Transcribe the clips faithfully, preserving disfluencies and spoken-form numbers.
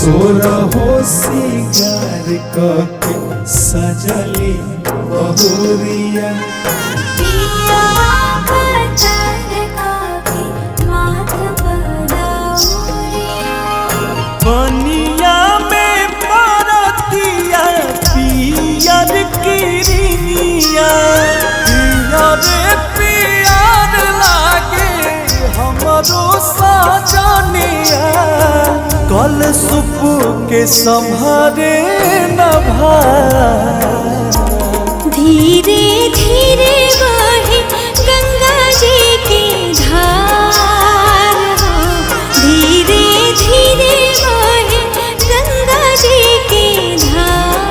सोरा हो सिंगार के सजली बहुरिया बनिया में परतिया पियर किरिया पियर पियर लागे हमरो सजनिया कल सुप के संभारे न धीरे धीरे बहे गंगा जी की धार हो धीरे धीरे बहे गंगा जी की धार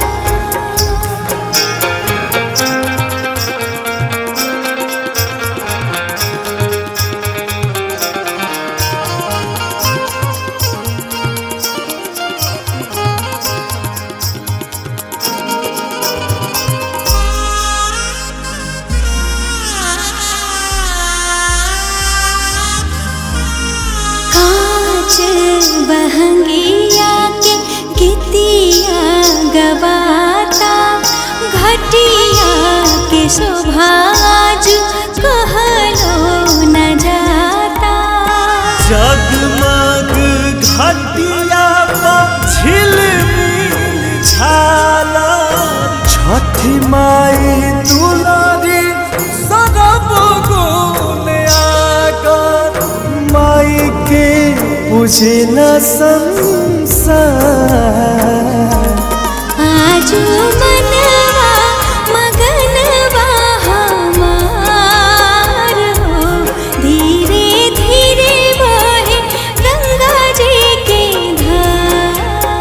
बहंगिया के गीतिया गवाता घटिया के शोभाज कहलो न जाता जगमग घटिया झिलमिल झाला छठी माई दुलारी सरब गुण आकर माई के पूजन संसार आज मनवा मगनवा हमार हो धीरे धीरे बहे गंगा जी की धार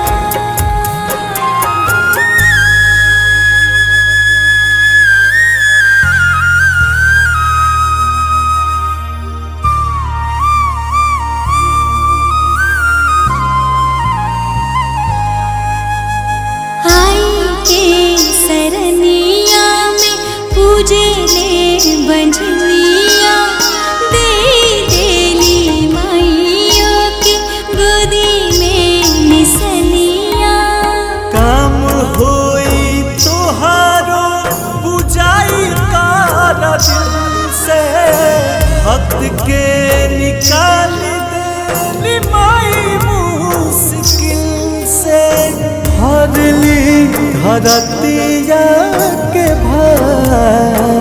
सरनिया में पूजे ले बंझनिया दे देली माइयों के गोदी में निसनिया काम होई तोहारो बुझाई तारा दिल से हक के निकाल दे माई मुश्किल से हरली धरतिया के भार